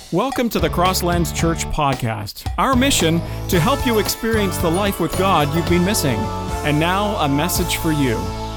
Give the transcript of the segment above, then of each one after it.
Welcome to the Crosslands Church podcast. Our mission, to help you experience the life with God you've been missing. And now, a message for you.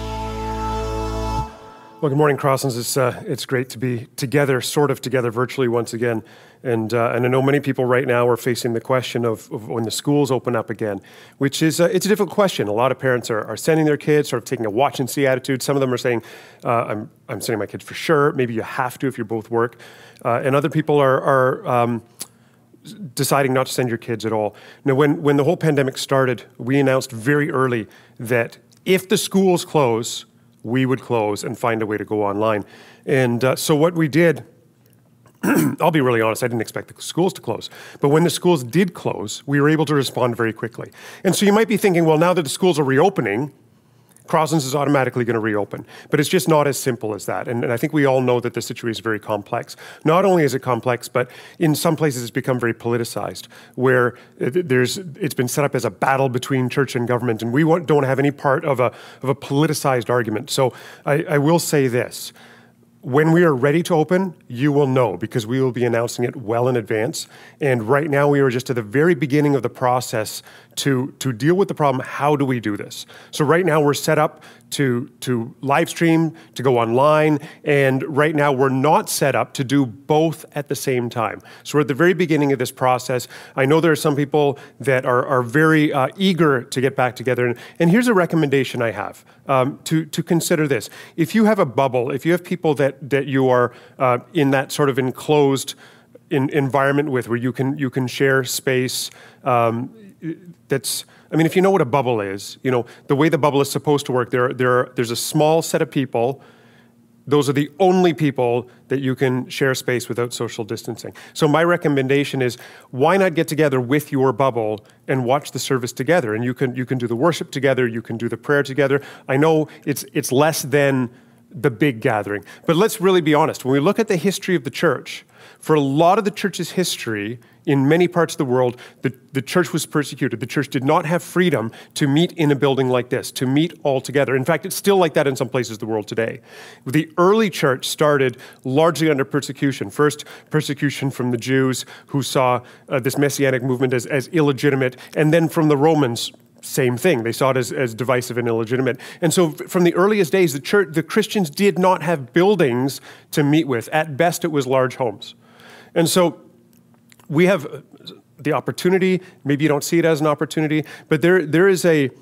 Well, good morning, Crosslands. It's great to be together, sort of together virtually once again. And I know many people right now are facing the question of when the schools open up again, which is it's a difficult question. A lot of parents are sending their kids, sort of taking a watch and see attitude. Some of them are saying, I'm sending my kids for sure. Maybe you have to if you both work. And other people are deciding not to send your kids at all. Now, when the whole pandemic started, we announced very early that if the schools close, we would close and find a way to go online. And so what we did, I'll be really honest, I didn't expect the schools to close. But when the schools did close, we were able to respond very quickly. And so you might be thinking, well, now that the schools are reopening, Crosslands is automatically going to reopen. But it's just not as simple as that. And I think we all know that the situation is very complex. Not only is it complex, but in some places it's become very politicized, where it's been set up as a battle between church and government, and we don't have any part of a politicized argument. So I will say this. When we are ready to open, you will know, because we will be announcing it well in advance. And right now we are just at the very beginning of the process to deal with the problem. How do we do this? So right now we're set up to live stream, to go online, and right now we're not set up to do both at the same time. So we're at the very beginning of this process. I know there are some people that are very eager to get back together, and here's a recommendation I have to consider this. If you have a bubble, if you have people that you are in that sort of enclosed environment with, where you can share space, if you know what a bubble is, the way the bubble is supposed to work, there's a small set of people. Those are the only people that you can share space without social distancing. So my recommendation is, why not get together with your bubble and watch the service together? And you can do the worship together, you can do the prayer together. I know it's less than the big gathering, but let's really be honest. When we look at the history of the church, for a lot of the church's history, in many parts of the world, the church was persecuted. The church did not have freedom to meet in a building like this, to meet all together. In fact, it's still like that in some places of the world today. The early church started largely under persecution. First, persecution from the Jews, who saw this messianic movement as illegitimate, and then from the Romans, same thing. They saw it as divisive and illegitimate. And so from the earliest days, the Christians did not have buildings to meet with. At best, it was large homes. And so we have the opportunity, maybe you don't see it as an opportunity, but there's an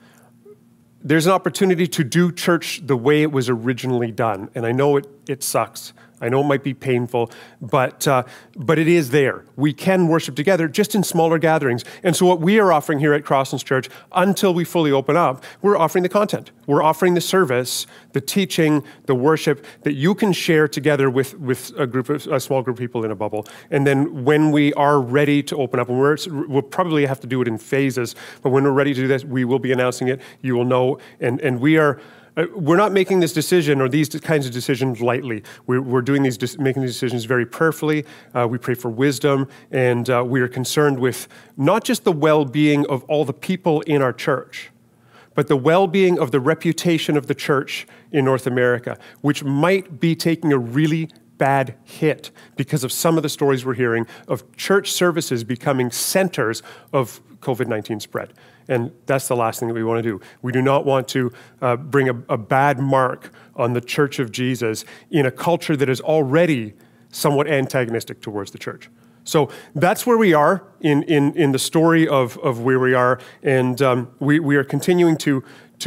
opportunity to do church the way it was originally done. And I know it sucks. I know it might be painful, but it is there. We can worship together just in smaller gatherings. And so what we are offering here at Crosslands Church, until we fully open up, we're offering the content. We're offering the service, the teaching, the worship that you can share together with a small group of people in a bubble. And then when we are ready to open up, and we'll probably have to do it in phases, but when we're ready to do this, we will be announcing it. You will know, and we're not making this decision or these kinds of decisions lightly. We're making these decisions very prayerfully. We pray for wisdom, and we are concerned with not just the well-being of all the people in our church, but the well-being of the reputation of the church in North America, which might be taking a really bad hit because of some of the stories we're hearing of church services becoming centers of COVID-19 spread. And that's the last thing that we want to do. We do not want to bring a bad mark on the Church of Jesus in a culture that is already somewhat antagonistic towards the church. So that's where we are in the story of where we are. And we are continuing to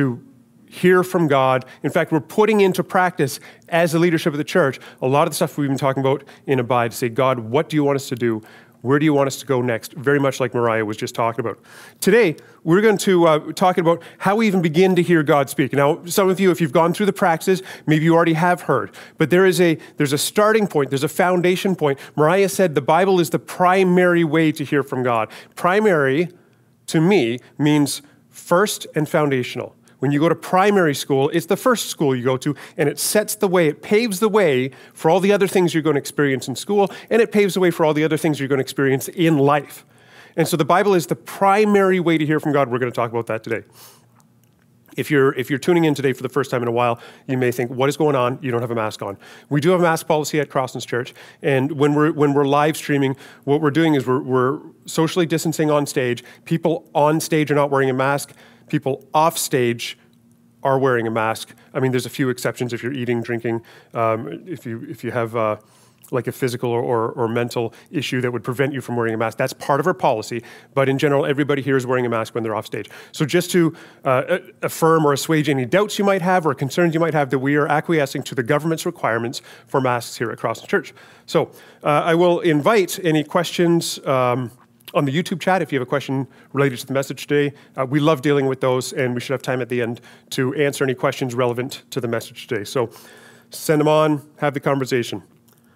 hear from God. In fact, we're putting into practice, as the leadership of the church, a lot of the stuff we've been talking about in Abide, to say, God, what do you want us to do? Where do you want us to go next? Very much like Mariah was just talking about. Today, we're going to talk about how we even begin to hear God speak. Now, some of you, if you've gone through the practices, maybe you already have heard. But there's a starting point. There's a foundation point. Mariah said the Bible is the primary way to hear from God. Primary, to me, means first and foundational. When you go to primary school, it's the first school you go to, and it sets the way, it paves the way for all the other things you're going to experience in school, and it paves the way for all the other things you're going to experience in life. And so the Bible is the primary way to hear from God. We're going to talk about that today. If you're tuning in today for the first time in a while, you may think, what is going on? You don't have a mask on. We do have a mask policy at Crosslands Church, and when we're live streaming, what we're doing is we're socially distancing on stage. People on stage are not wearing a mask. People off stage are wearing a mask. I mean, there's a few exceptions if you're eating, drinking, if you have like a physical or mental issue that would prevent you from wearing a mask. That's part of our policy, but in general, everybody here is wearing a mask when they're off stage. So just to affirm or assuage any doubts you might have or concerns you might have, that we are acquiescing to the government's requirements for masks here at Crosslands Church. So I will invite any questions on the YouTube chat if you have a question related to the message today. We love dealing with those, and we should have time at the end to answer any questions relevant to the message today. So send them on, have the conversation.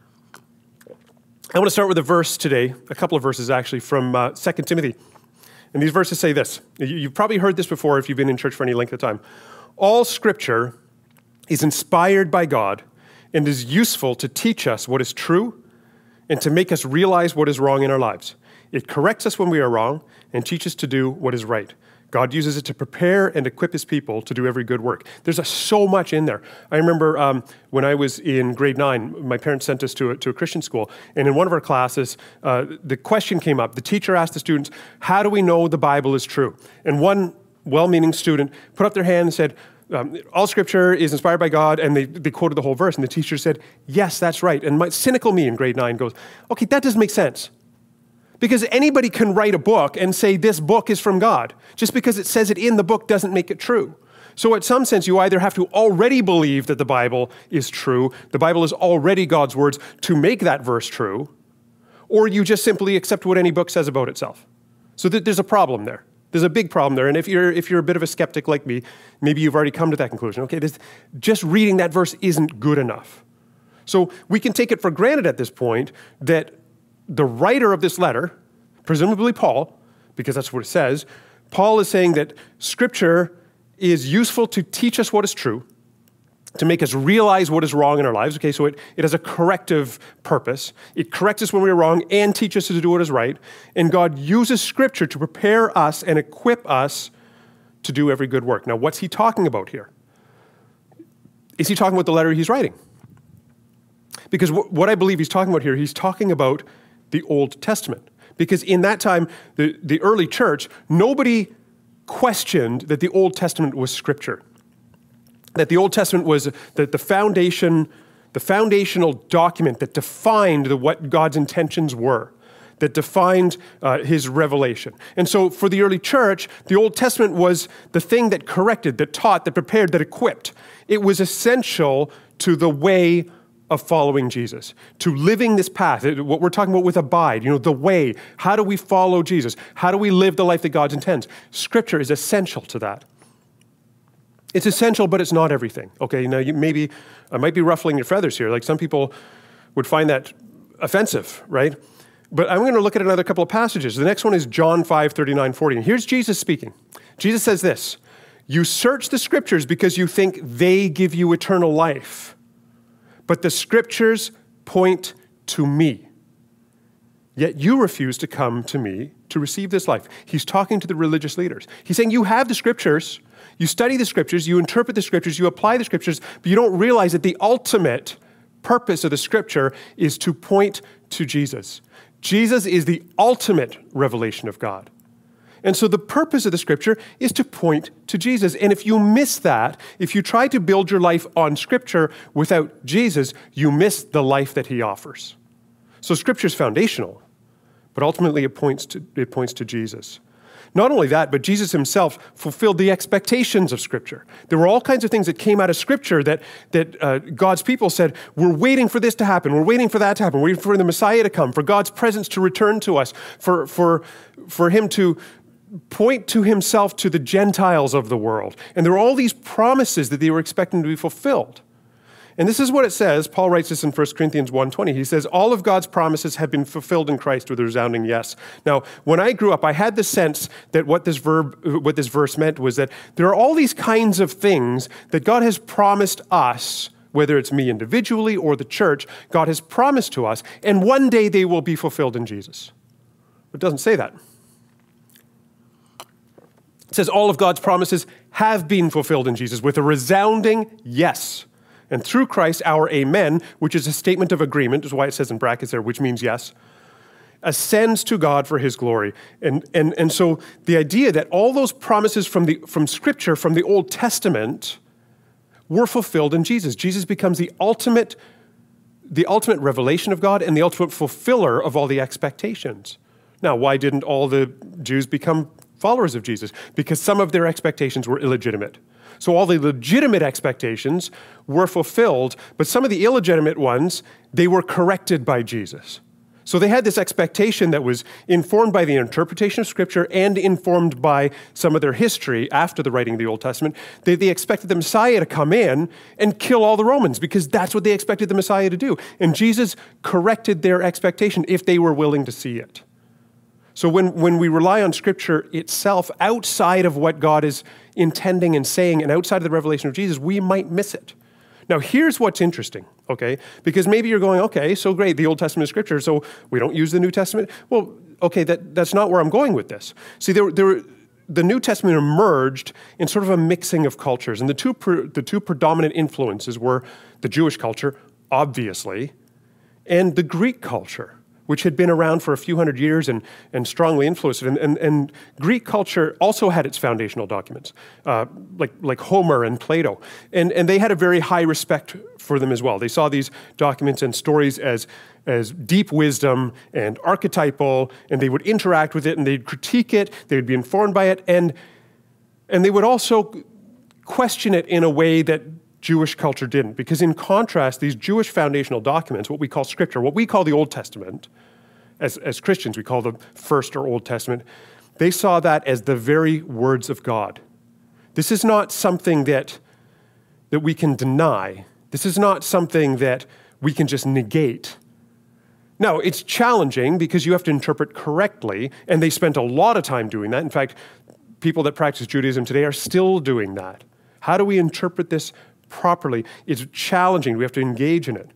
I want to start with a verse today, a couple of verses actually, from 2 Timothy. And these verses say this. You've probably heard this before if you've been in church for any length of time. All Scripture is inspired by God and is useful to teach us what is true and to make us realize what is wrong in our lives. It corrects us when we are wrong and teaches us to do what is right. God uses it to prepare and equip his people to do every good work. There's so much in there. I remember when I was in grade 9, my parents sent us to a Christian school, and in one of our classes, the question came up. The teacher asked the students, how do we know the Bible is true? And one well-meaning student put up their hand and said, all Scripture is inspired by God, and they quoted the whole verse, and the teacher said, yes, that's right. And my cynical me in grade 9 goes, okay, that doesn't make sense. Because anybody can write a book and say this book is from God. Just because it says it in the book doesn't make it true. So in some sense, you either have to already believe that the Bible is true, the Bible is already God's words to make that verse true, or you just simply accept what any book says about itself. So there's a problem there. There's a big problem there. And if you're a bit of a skeptic like me, maybe you've already come to that conclusion. Okay, just reading that verse isn't good enough. So we can take it for granted at this point that the writer of this letter, presumably Paul, because that's what it says, Paul is saying that Scripture is useful to teach us what is true, to make us realize what is wrong in our lives. Okay, so it has a corrective purpose. It corrects us when we are wrong and teaches us to do what is right. And God uses Scripture to prepare us and equip us to do every good work. Now, what's he talking about here? Is he talking about the letter he's writing? Because what I believe he's talking about here, he's talking about the Old Testament. Because in that time, the early church, nobody questioned that the Old Testament was Scripture. That the Old Testament was the foundational document that defined what God's intentions were, that defined his revelation. And so for the early church, the Old Testament was the thing that corrected, that taught, that prepared, that equipped. It was essential to the way of following Jesus, to living this path, what we're talking about with abide, the way. How do we follow Jesus? How do we live the life that God intends? Scripture is essential to that. It's essential, but it's not everything. Okay, now I might be ruffling your feathers here. Like some people would find that offensive, right? But I'm going to look at another couple of passages. The next one is John 5:39-40. And here's Jesus speaking. Jesus says this, "You search the Scriptures because you think they give you eternal life. But the Scriptures point to me. Yet you refuse to come to me to receive this life." He's talking to the religious leaders. He's saying you have the Scriptures, you study the Scriptures, you interpret the Scriptures, you apply the Scriptures, but you don't realize that the ultimate purpose of the Scripture is to point to Jesus. Jesus is the ultimate revelation of God. And so the purpose of the Scripture is to point to Jesus. And if you miss that, if you try to build your life on Scripture without Jesus, you miss the life that he offers. So Scripture is foundational, but ultimately it points to Jesus. Not only that, but Jesus himself fulfilled the expectations of Scripture. There were all kinds of things that came out of Scripture that God's people said, we're waiting for this to happen, we're waiting for that to happen, we're waiting for the Messiah to come, for God's presence to return to us, for him to point to himself to the Gentiles of the world. And there were all these promises that they were expecting to be fulfilled. And this is what it says. Paul writes this in 1 Corinthians 1:20. He says, all of God's promises have been fulfilled in Christ with a resounding yes. Now, when I grew up, I had the sense that what this verse meant was that there are all these kinds of things that God has promised us, whether it's me individually or the church, God has promised to us, and one day they will be fulfilled in Jesus. It doesn't say that. It says all of God's promises have been fulfilled in Jesus with a resounding yes. And through Christ, our amen, which is a statement of agreement, is why it says in brackets there, which means yes, ascends to God for his glory. And so the idea that all those promises from Scripture, from the Old Testament, were fulfilled in Jesus. Jesus becomes the ultimate revelation of God and the ultimate fulfiller of all the expectations. Now, why didn't all the Jews become followers of Jesus? Because some of their expectations were illegitimate. So all the legitimate expectations were fulfilled, but some of the illegitimate ones, they were corrected by Jesus. So they had this expectation that was informed by the interpretation of Scripture and informed by some of their history after the writing of the Old Testament. They expected the Messiah to come in and kill all the Romans because that's what they expected the Messiah to do. And Jesus corrected their expectation if they were willing to see it. So when we rely on Scripture itself outside of what God is intending and saying and outside of the revelation of Jesus, we might miss it. Now, here's what's interesting, okay? Because maybe you're going, okay, so great, the Old Testament is Scripture, so we don't use the New Testament? Well, okay, that's not where I'm going with this. See, the New Testament emerged in sort of a mixing of cultures, and the two predominant influences were the Jewish culture, obviously, and the Greek culture, which had been around for a few hundred years and strongly influenced it. And Greek culture also had its foundational documents, like Homer and Plato. And they had a very high respect for them as well. They saw these documents and stories as deep wisdom and archetypal, and they would interact with it, and they'd critique it, they would be informed by it, and they would also question it in a way that Jewish culture didn't. Because in contrast, these Jewish foundational documents, what we call Scripture, what we call the Old Testament, as Christians, we call the First or Old Testament, they saw that as the very words of God. This is not something that we can deny. This is not something that we can just negate. Now, it's challenging because you have to interpret correctly, and they spent a lot of time doing that. In fact, people that practice Judaism today are still doing that. How do we interpret this properly? It's challenging. We have to engage in it.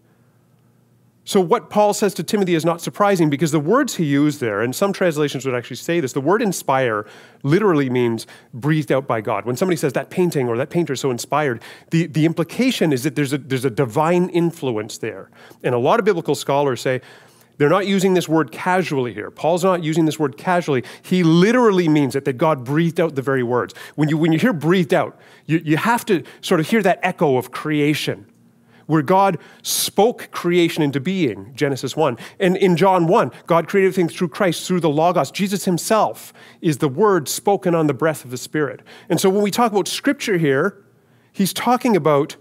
So what Paul says to Timothy is not surprising because the words he used there, and some translations would actually say this, the word inspire literally means breathed out by God. When somebody says that painting or that painter is so inspired, the implication is that there's a divine influence there. And a lot of biblical scholars say they're not using this word casually here. Paul's not using this word casually. He literally means it, that God breathed out the very words. When you hear breathed out, you have to sort of hear that echo of creation, where God spoke creation into being, Genesis 1. And in John 1, God created things through Christ, through the Logos. Jesus himself is the word spoken on the breath of the Spirit. And so when we talk about Scripture here, he's talking about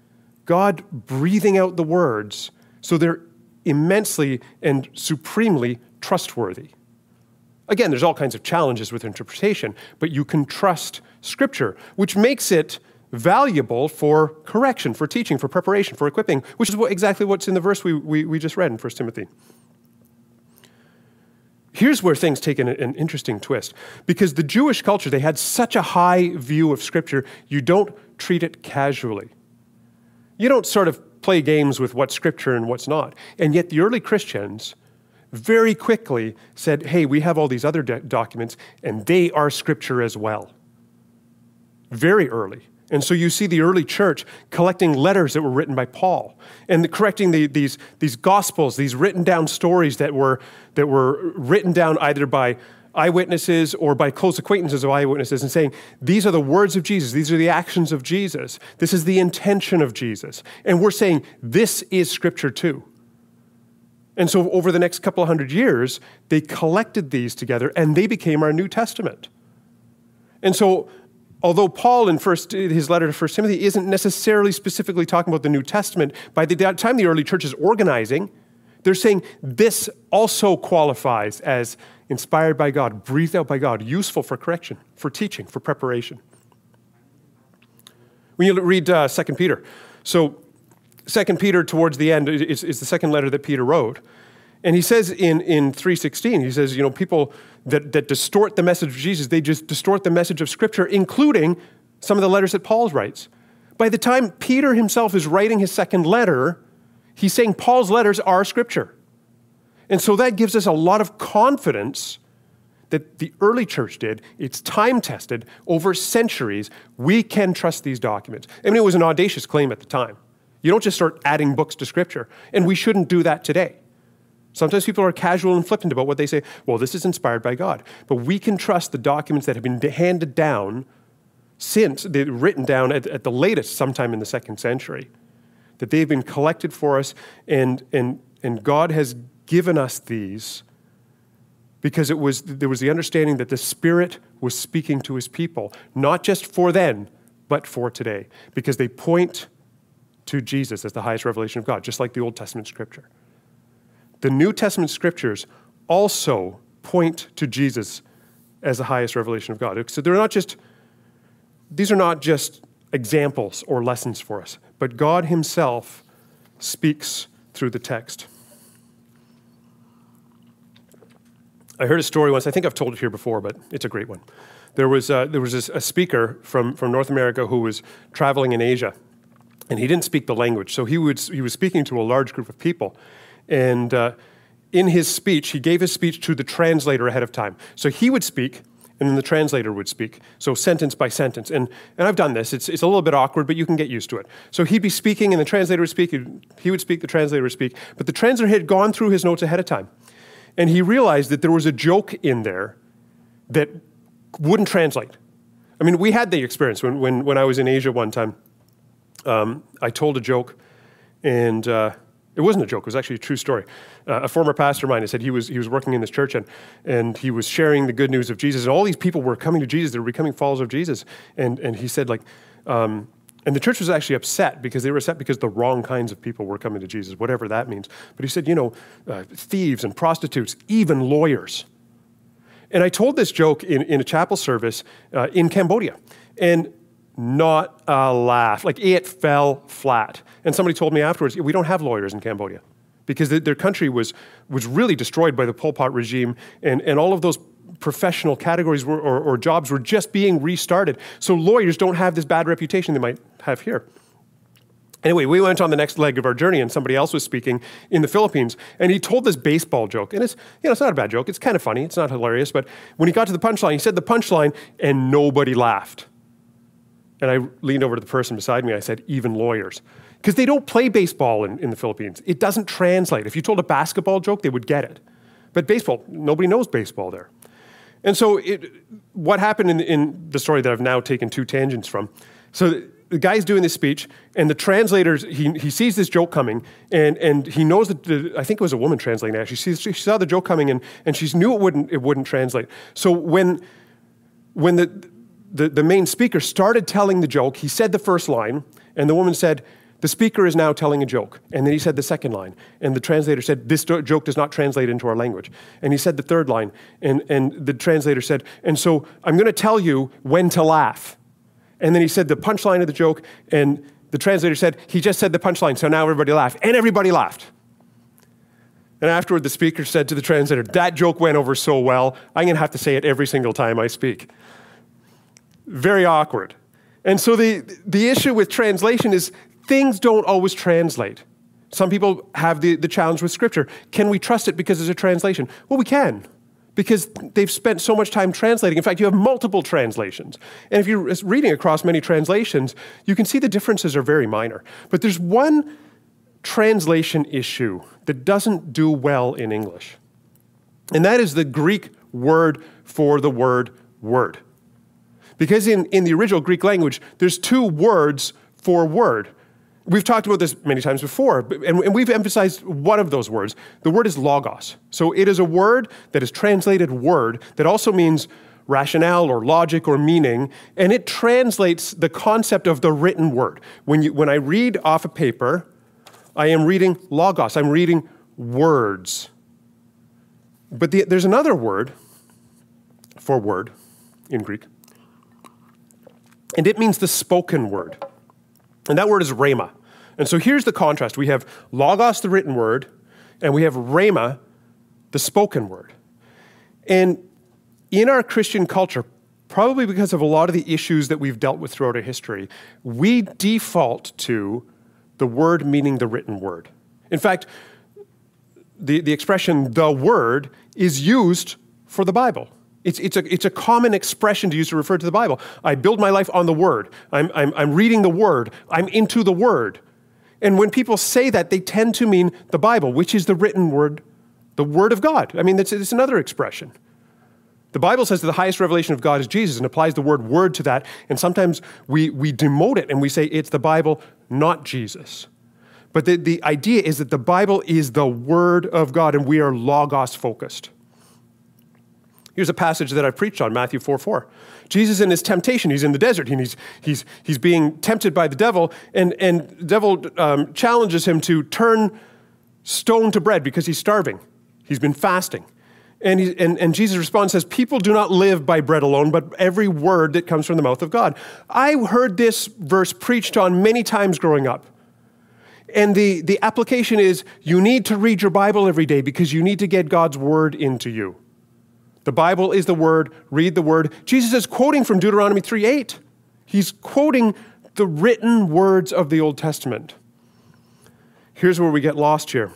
God breathing out the words so they're immensely and supremely trustworthy. Again, there's all kinds of challenges with interpretation, but you can trust Scripture, which makes it valuable for correction, for teaching, for preparation, for equipping, which is exactly what's in the verse we just read in 1 Timothy. Here's where things take an interesting twist. Because the Jewish culture, they had such a high view of Scripture, you don't treat it casually. You don't sort of play games with what's Scripture and what's not. And yet the early Christians very quickly said, hey, we have all these other documents, and they are Scripture as well. Very early. And so you see the early church collecting letters that were written by Paul and correcting these gospels, these written down stories that were written down either by eyewitnesses or by close acquaintances of eyewitnesses and saying, these are the words of Jesus. These are the actions of Jesus. This is the intention of Jesus. And we're saying this is Scripture too. And so over the next couple of hundred years, they collected these together and they became our New Testament. And so although Paul in his letter to 1 Timothy isn't necessarily specifically talking about the New Testament, by the time the early church is organizing, they're saying this also qualifies as inspired by God, breathed out by God, useful for correction, for teaching, for preparation. When you read 2 Peter, so 2 Peter towards the end is the second letter that Peter wrote. And he says in 3:16, he says, people that distort the message of Jesus, they just distort the message of Scripture, including some of the letters that Paul writes. By the time Peter himself is writing his second letter, he's saying Paul's letters are Scripture. And so that gives us a lot of confidence that the early church did. It's time-tested over centuries. We can trust these documents. I mean, it was an audacious claim at the time. You don't just start adding books to Scripture, and we shouldn't do that today. Sometimes people are casual and flippant about what they say. Well, this is inspired by God. But we can trust the documents that have been handed down since, they're written down at the latest sometime in the 2nd century, that they've been collected for us, and God has given us these because there was the understanding that the Spirit was speaking to his people, not just for then, but for today, because they point to Jesus as the highest revelation of God, just like the Old Testament Scripture. The New Testament Scriptures also point to Jesus as the highest revelation of God. So these are not just examples or lessons for us, but God himself speaks through the text. I heard a story once, I think I've told it here before, but it's a great one. There was a speaker from North America who was traveling in Asia, and he didn't speak the language, so he was speaking to a large group of people. And in his speech, he gave his speech to the translator ahead of time. So he would speak, and then the translator would speak. So sentence by sentence. And I've done this. It's a little bit awkward, but you can get used to it. So he'd be speaking, and the translator would speak. He would speak, the translator would speak. But the translator had gone through his notes ahead of time. And he realized that there was a joke in there that wouldn't translate. I mean, we had the experience when I was in Asia one time. I told a joke, and it wasn't a joke. It was actually a true story. A former pastor of mine had said he was working in this church, and he was sharing the good news of Jesus, and all these people were coming to Jesus. They were becoming followers of Jesus, and he said, and the church was actually upset because they were upset because the wrong kinds of people were coming to Jesus, whatever that means. But he said, thieves and prostitutes, even lawyers. And I told this joke in a chapel service in Cambodia, and not a laugh. Like, it fell flat. And somebody told me afterwards, we don't have lawyers in Cambodia because their country was really destroyed by the Pol Pot regime, and all of those professional categories or jobs were just being restarted. So lawyers don't have this bad reputation they might have here. Anyway, we went on the next leg of our journey, and somebody else was speaking in the Philippines, and he told this baseball joke. And it's not a bad joke. It's kind of funny. It's not hilarious. But when he got to the punchline, he said the punchline, and nobody laughed. And I leaned over to the person beside me. I said, even lawyers. Because they don't play baseball in the Philippines. It doesn't translate. If you told a basketball joke, they would get it. But baseball, nobody knows baseball there. And so what happened in the story that I've now taken 2 tangents from, so the guy's doing this speech, and the translator, he sees this joke coming, and he knows that, I think it was a woman translating actually, she saw the joke coming, and she knew it wouldn't translate. So when the main speaker started telling the joke, he said the first line, and the woman said, the speaker is now telling a joke. And then he said the second line, and the translator said, this joke does not translate into our language. And he said the third line, and the translator said, and so I'm going to tell you when to laugh. And then he said the punchline of the joke, and the translator said, he just said the punchline, so now everybody laughed. And everybody laughed. And afterward, the speaker said to the translator, that joke went over so well, I'm going to have to say it every single time I speak. Very awkward. And so the issue with translation is things don't always translate. Some people have the challenge with Scripture. Can we trust it because it's a translation? Well, we can, because they've spent so much time translating. In fact, you have multiple translations. And if you're reading across many translations, you can see the differences are very minor. But there's one translation issue that doesn't do well in English. And that is the Greek word for the word word. Because in the original Greek language, there's 2 words for word. We've talked about this many times before, and we've emphasized one of those words. The word is logos. So it is a word that is translated word that also means rationale or logic or meaning, and it translates the concept of the written word. When I read off a paper, I am reading logos. I'm reading words. But there's another word for word in Greek, and it means the spoken word. And that word is rhema. And so here's the contrast. We have logos, the written word, and we have rhema, the spoken word. And in our Christian culture, probably because of a lot of the issues that we've dealt with throughout our history, we default to the word meaning the written word. In fact, the expression, the word, is used for the Bible. It's a common expression to use to refer to the Bible. I build my life on the Word. I'm reading the Word. I'm into the Word. And when people say that, they tend to mean the Bible, which is the written Word, the Word of God. I mean, it's another expression. The Bible says that the highest revelation of God is Jesus and applies the word to that. And sometimes we demote it and we say it's the Bible, not Jesus. But the idea is that the Bible is the Word of God and we are Logos focused. Here's a passage that I've preached on, Matthew 4:4. Jesus in his temptation, he's in the desert, and he's being tempted by the devil, and the devil challenges him to turn stone to bread because he's starving. He's been fasting. And Jesus responds, says, people do not live by bread alone, but every word that comes from the mouth of God. I heard this verse preached on many times growing up. And the application is, you need to read your Bible every day because you need to get God's word into you. The Bible is the word, read the word. Jesus is quoting from Deuteronomy 3:8. He's quoting the written words of the Old Testament. Here's where we get lost here.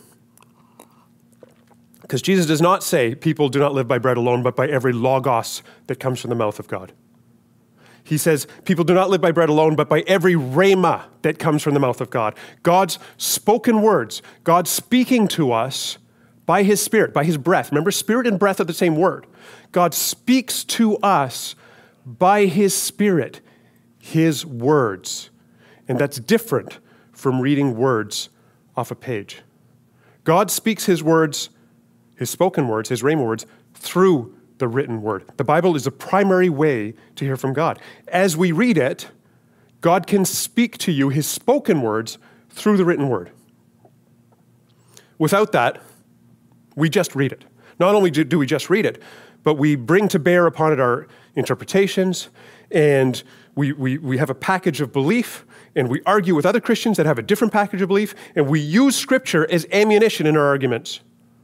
Because Jesus does not say people do not live by bread alone, but by every logos that comes from the mouth of God. He says people do not live by bread alone, but by every rhema that comes from the mouth of God. God's spoken words, God speaking to us by his Spirit, by his breath. Remember, Spirit and breath are the same word. God speaks to us by his Spirit, his words. And that's different from reading words off a page. God speaks his words, his spoken words, his rhema words, through the written word. The Bible is the primary way to hear from God. As we read it, God can speak to you his spoken words through the written word. Without that, we just read it. Not only do we just read it, but we bring to bear upon it our interpretations, and we have a package of belief, and we argue with other Christians that have a different package of belief, and we use Scripture as ammunition in our arguments.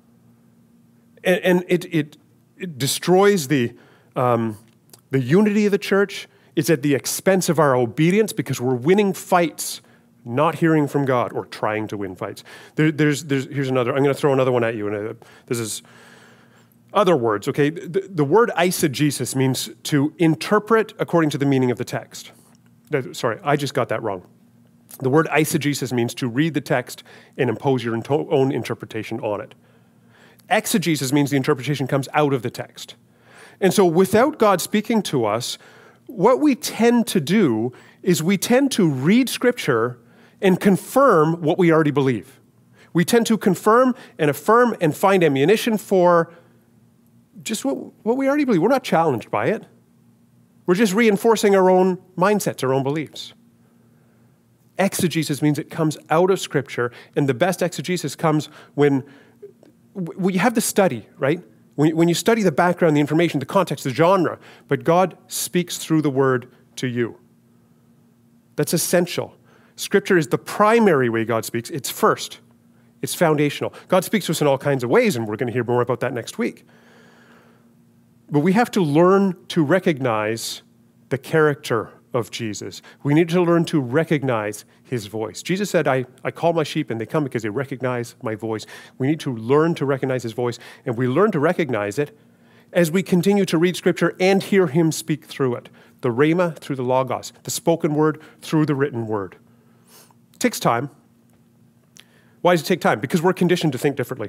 And it destroys the unity of the church. It's at the expense of our obedience because we're winning fights, not hearing from God or trying to win fights. Here's another. I'm going to throw another one at you. And this is other words, okay? The word eisegesis means to interpret according to the meaning of the text. Sorry, I just got that wrong. The word eisegesis means to read the text and impose your own interpretation on it. Exegesis means the interpretation comes out of the text. And so without God speaking to us, what we tend to do is we tend to read Scripture and confirm what we already believe. We tend to confirm and affirm and find ammunition for just what we already believe. We're not challenged by it. We're just reinforcing our own mindsets, our own beliefs. Exegesis means it comes out of Scripture, and the best exegesis comes when you have the study, right? When you study the background, the information, the context, the genre, but God speaks through the word to you. That's essential. Scripture is the primary way God speaks. It's first. It's foundational. God speaks to us in all kinds of ways, and we're going to hear more about that next week. But we have to learn to recognize the character of Jesus. We need to learn to recognize his voice. Jesus said, I call my sheep and they come because they recognize my voice. We need to learn to recognize his voice, and we learn to recognize it as we continue to read Scripture and hear him speak through it. The rhema through the logos, the spoken word through the written word. It takes time. Why does it take time? Because we're conditioned to think differently.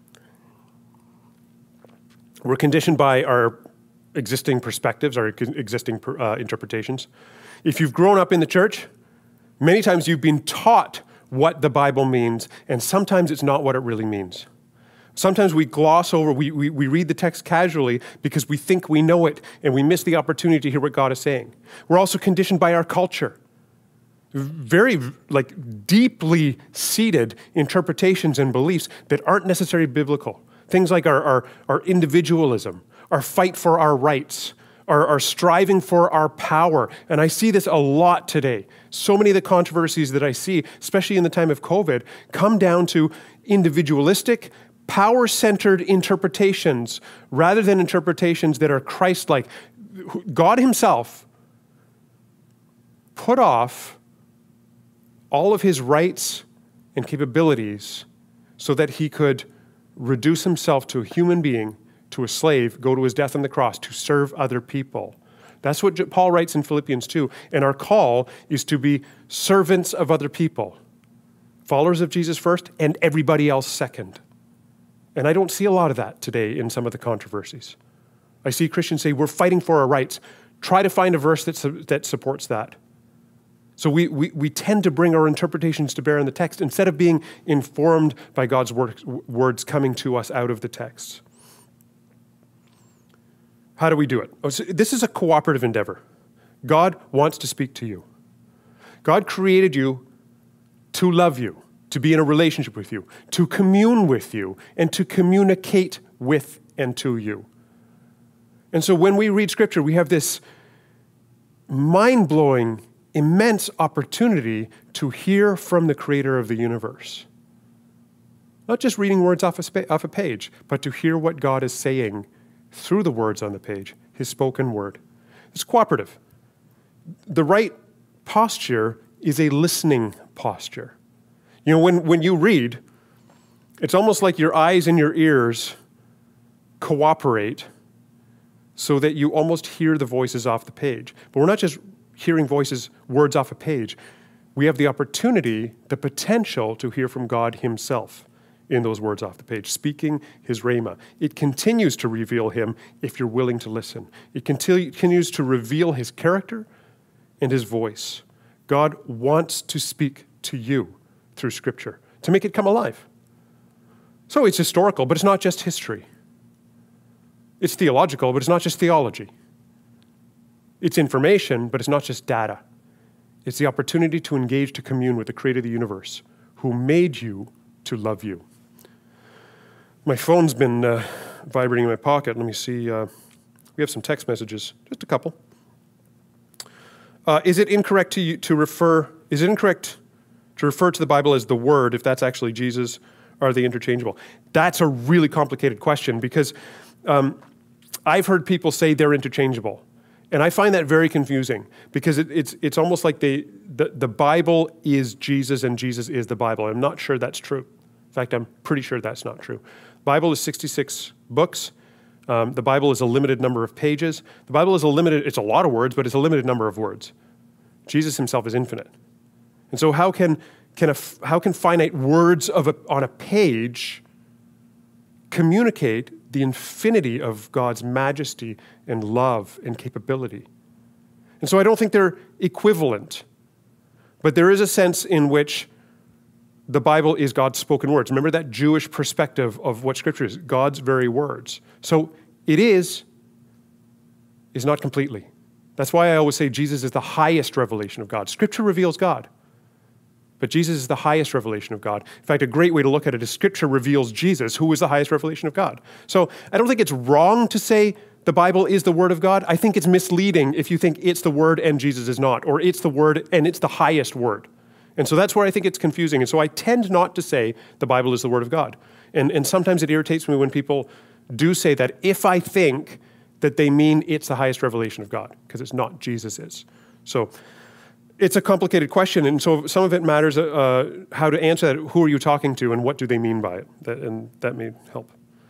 We're conditioned by our existing perspectives, our existing interpretations. If you've grown up in the church, many times you've been taught what the Bible means, and sometimes it's not what it really means. Sometimes we gloss over, we read the text casually because we think we know it, and we miss the opportunity to hear what God is saying. We're also conditioned by our culture. Very deeply seated interpretations and beliefs that aren't necessarily biblical. Things like our individualism, our fight for our rights, our striving for our power. And I see this a lot today. So many of the controversies that I see, especially in the time of COVID, come down to individualistic, power-centered interpretations rather than interpretations that are Christ-like. God himself put off all of his rights and capabilities so that he could reduce himself to a human being to a slave, go to his death on the cross, to serve other people. That's what Paul writes in Philippians 2. And our call is to be servants of other people. Followers of Jesus first and everybody else second. And I don't see a lot of that today in some of the controversies. I see Christians say, we're fighting for our rights. Try to find a verse that supports that. So we tend to bring our interpretations to bear in the text instead of being informed by God's words coming to us out of the text. How do we do it? So this is a cooperative endeavor. God wants to speak to you. God created you to love you, to be in a relationship with you, to commune with you, and to communicate with and to you. And so when we read Scripture, we have this mind-blowing, immense opportunity to hear from the Creator of the universe. Not just reading words off a page, but to hear what God is saying through the words on the page, his spoken word. It's cooperative. The right posture is a listening posture. You know, when you read, it's almost like your eyes and your ears cooperate so that you almost hear the voices off the page. But we're not just hearing words off a page. We have the opportunity, the potential to hear from God himself in those words off the page, speaking his rhema. It continues to reveal him if you're willing to listen. It continues to reveal his character and his voice. God wants to speak to you through Scripture to make it come alive. So it's historical, but it's not just history. It's theological, but it's not just theology. It's information, but it's not just data. It's the opportunity to engage, to commune with the Creator of the universe, who made you to love you. My phone's been vibrating in my pocket. Let me see. We have some text messages, just a couple. Is it incorrect to refer to the Bible as the Word if that's actually Jesus? Are they interchangeable? That's a really complicated question because I've heard people say they're interchangeable. And I find that very confusing because it's almost like the Bible is Jesus and Jesus is the Bible. I'm not sure that's true. In fact, I'm pretty sure that's not true. The Bible is 66 books. The Bible is a limited number of pages. The Bible is it's a lot of words, but it's a limited number of words. Jesus himself is infinite. And so how can finite words on a page communicate the infinity of God's majesty and love and capability? And so I don't think they're equivalent, but there is a sense in which the Bible is God's spoken words. Remember that Jewish perspective of what Scripture is, God's very words. So it is not completely. That's why I always say Jesus is the highest revelation of God. Scripture reveals God, but Jesus is the highest revelation of God. In fact, a great way to look at it is Scripture reveals Jesus, who is the highest revelation of God. So I don't think it's wrong to say the Bible is the Word of God. I think it's misleading if you think it's the Word and Jesus is not, or it's the Word and it's the highest Word. And so that's where I think it's confusing. And so I tend not to say the Bible is the Word of God. And sometimes it irritates me when people do say that if I think that they mean it's the highest revelation of God, because it's not, Jesus is. So it's a complicated question, and so some of it matters how to answer that. Who are you talking to, and what do they mean by it? And that may help.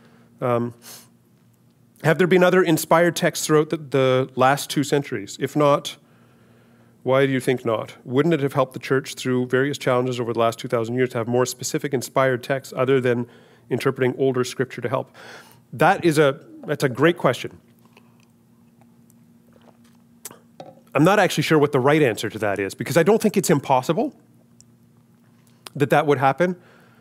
Have there been other inspired texts throughout the last 2 centuries? If not, why do you think not? Wouldn't it have helped the church through various challenges over the last 2,000 years to have more specific inspired texts other than interpreting older Scripture to help? That's a great question. I'm not actually sure what the right answer to that is, because I don't think it's impossible that would happen.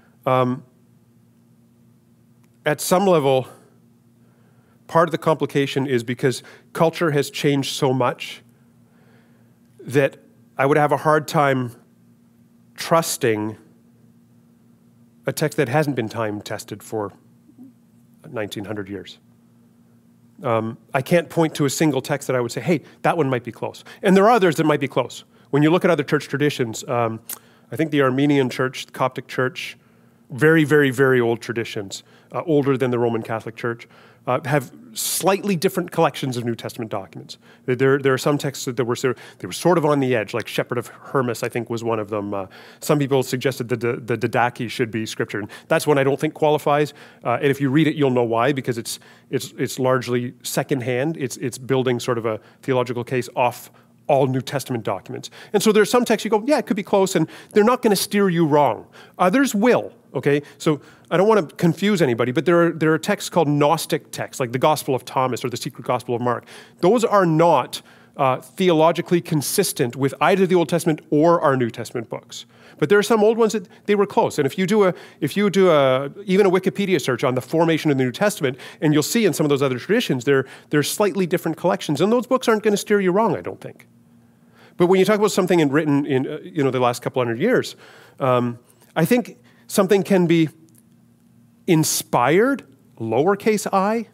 At some level, part of the complication is because culture has changed so much that I would have a hard time trusting a text that hasn't been time tested for 1900 years. I can't point to a single text that I would say, hey, that one might be close. And there are others that might be close. When you look at other church traditions, I think the Armenian church, the Coptic church, very, very, very old traditions, older than the Roman Catholic Church, have slightly different collections of New Testament documents. There are some texts that were sort of on the edge, like Shepherd of Hermas, I think, was one of them. Some people suggested that the Didache should be scripture, and that's one I don't think qualifies. And if you read it, you'll know why, because it's largely secondhand. It's building sort of a theological case off all New Testament documents. And so there's some texts you go, yeah, it could be close, and they're not going to steer you wrong. Others will, okay? So I don't want to confuse anybody, but there are texts called Gnostic texts, like the Gospel of Thomas or the Secret Gospel of Mark. Those are not theologically consistent with either the Old Testament or our New Testament books. But there are some old ones that they were close. And if you do even a Wikipedia search on the formation of the New Testament, and you'll see in some of those other traditions, they're slightly different collections. And those books aren't going to steer you wrong, I don't think. But when you talk about something written in the last couple hundred years, I think something can be inspired, lowercase I,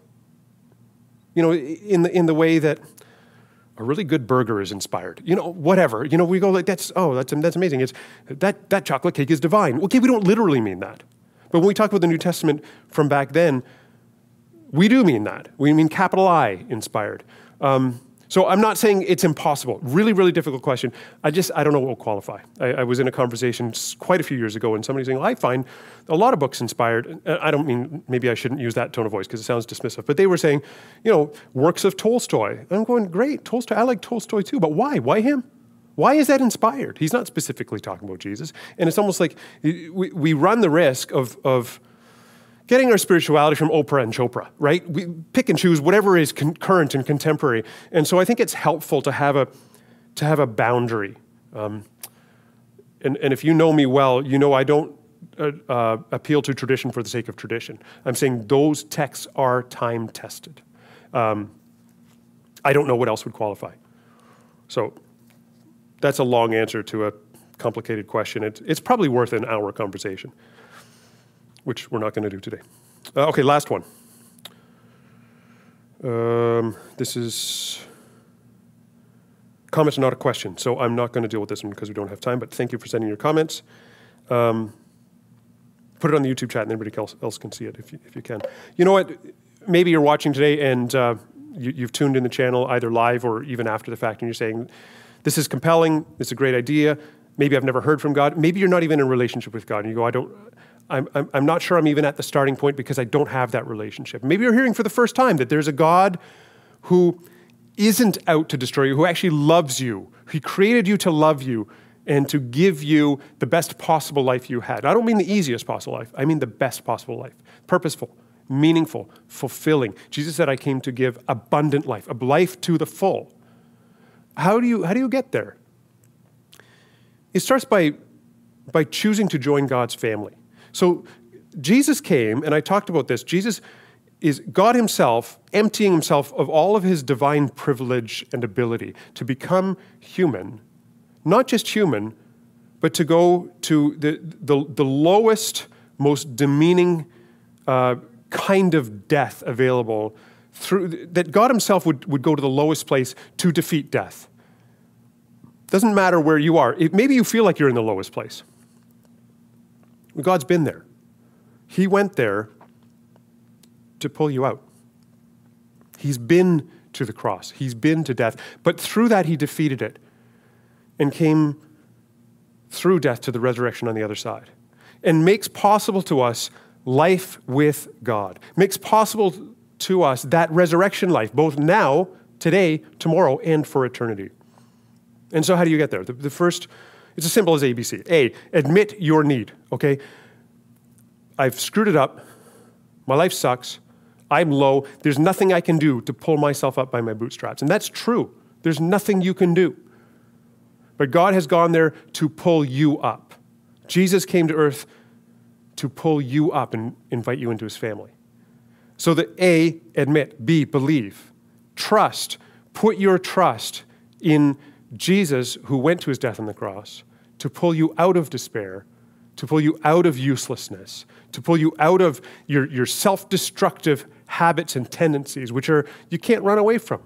in the way that a really good burger is inspired. Whatever. We go like, that's amazing. It's that chocolate cake is divine. Okay, we don't literally mean that. But when we talk about the New Testament from back then, we do mean that. We mean capital I, inspired. So I'm not saying it's impossible. Really, really difficult question. I don't know what will qualify. I was in a conversation quite a few years ago, and somebody saying, I find a lot of books inspired. I don't mean, maybe I shouldn't use that tone of voice because it sounds dismissive, but they were saying, works of Tolstoy. And I'm going, great, Tolstoy, I like Tolstoy too, but why? Why him? Why is that inspired? He's not specifically talking about Jesus. And it's almost like we run the risk of getting our spirituality from Oprah and Chopra, right? We pick and choose whatever is current and contemporary. And so I think it's helpful to have a boundary. And if you know me well, I don't appeal to tradition for the sake of tradition. I'm saying those texts are time-tested. I don't know what else would qualify. So that's a long answer to a complicated question. It's probably worth an hour conversation, which we're not going to do today. Okay, last one. This is comments, not a question, so I'm not going to deal with this one because we don't have time, but thank you for sending your comments. Put it on the YouTube chat and everybody else can see it if you can. You know what? Maybe you're watching today and you've tuned in the channel either live or even after the fact, and you're saying, this is compelling, it's a great idea, maybe I've never heard from God, maybe you're not even in a relationship with God, and you go, I'm not sure I'm even at the starting point because I don't have that relationship. Maybe you're hearing for the first time that there's a God who isn't out to destroy you, who actually loves you. He created you to love you and to give you the best possible life you had. I don't mean the easiest possible life. I mean the best possible life. Purposeful, meaningful, fulfilling. Jesus said, I came to give abundant life, a life to the full. How do you get there? It starts by choosing to join God's family. So Jesus came, and I talked about this. Jesus is God himself emptying himself of all of his divine privilege and ability to become human, not just human, but to go to the lowest, most demeaning kind of death available, that God himself would go to the lowest place to defeat death. Doesn't matter where you are. Maybe you feel like you're in the lowest place. God's been there. He went there to pull you out. He's been to the cross. He's been to death. But through that, he defeated it and came through death to the resurrection on the other side and makes possible to us life with God. Makes possible to us that resurrection life, both now, today, tomorrow, and for eternity. And so how do you get there? The first, it's as simple as ABC. A, admit your need, okay? I've screwed it up. My life sucks. I'm low. There's nothing I can do to pull myself up by my bootstraps. And that's true. There's nothing you can do. But God has gone there to pull you up. Jesus came to earth to pull you up and invite you into his family. So the A, admit. B, believe. Trust. Put your trust in Jesus, who went to his death on the cross, to pull you out of despair, to pull you out of uselessness, to pull you out of your self-destructive habits and tendencies, which you can't run away from.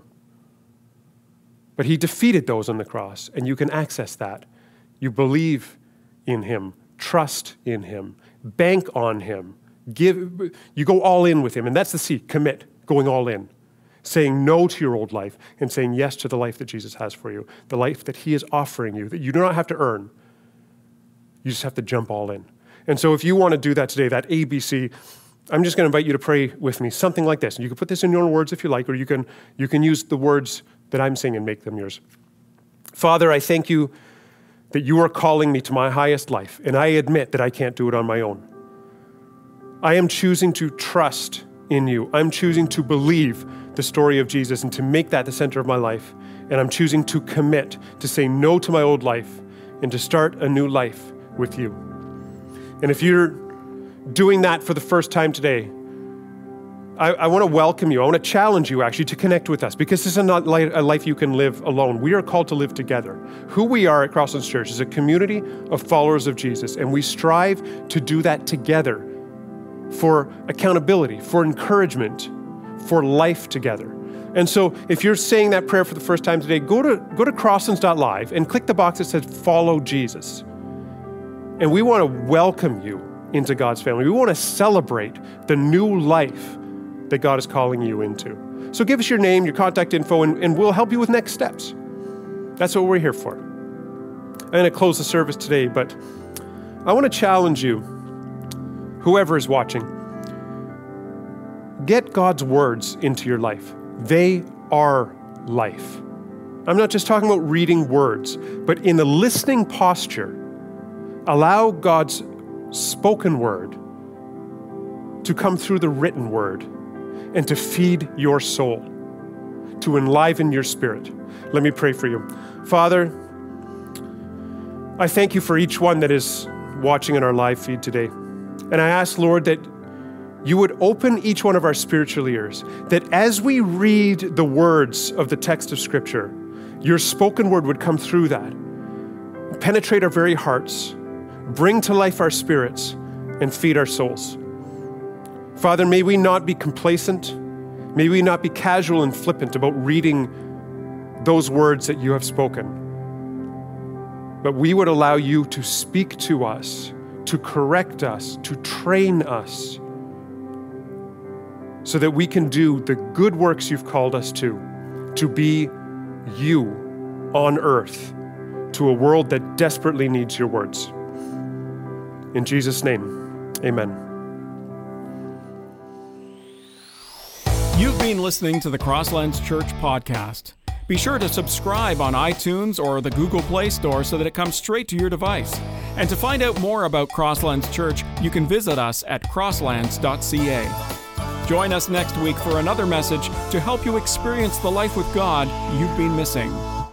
But he defeated those on the cross, and you can access that. You believe in him, trust in him, bank on him. You go all in with him. And that's the C, commit, going all in. Saying no to your old life and saying yes to the life that Jesus has for you, the life that he is offering you, that you do not have to earn. You just have to jump all in. And so if you want to do that today, that ABC, I'm just going to invite you to pray with me, something like this. And you can put this in your own words if you like, or you can use the words that I'm saying and make them yours. Father, I thank you that you are calling me to my highest life, and I admit that I can't do it on my own. I am choosing to trust in you. I'm choosing to believe the story of Jesus and to make that the center of my life. And I'm choosing to commit to say no to my old life and to start a new life with you. And if you're doing that for the first time today, I want to welcome you. I want to challenge you actually to connect with us, because this is not a life you can live alone. We are called to live together. Who we are at Crosslands Church is a community of followers of Jesus, and we strive to do that together for accountability, for encouragement, for life together. And so if you're saying that prayer for the first time today, go to crosslands.live and click the box that says follow Jesus. And we want to welcome you into God's family. We want to celebrate the new life that God is calling you into. So give us your name, your contact info, and we'll help you with next steps. That's what we're here for. I'm going to close the service today, but I want to challenge you, whoever is watching, get God's words into your life. They are life. I'm not just talking about reading words, but in the listening posture, allow God's spoken word to come through the written word and to feed your soul, to enliven your spirit. Let me pray for you. Father, I thank you for each one that is watching in our live feed today. And I ask, Lord, that you would open each one of our spiritual ears, that as we read the words of the text of Scripture, your spoken word would come through that, penetrate our very hearts, bring to life our spirits, and feed our souls. Father, may we not be complacent. May we not be casual and flippant about reading those words that you have spoken. But we would allow you to speak to us, to correct us, to train us, so that we can do the good works you've called us to be you on earth to a world that desperately needs your words. In Jesus' name, amen. You've been listening to the Crosslands Church podcast. Be sure to subscribe on iTunes or the Google Play Store so that it comes straight to your device. And to find out more about Crosslands Church, you can visit us at crosslands.ca. Join us next week for another message to help you experience the life with God you've been missing.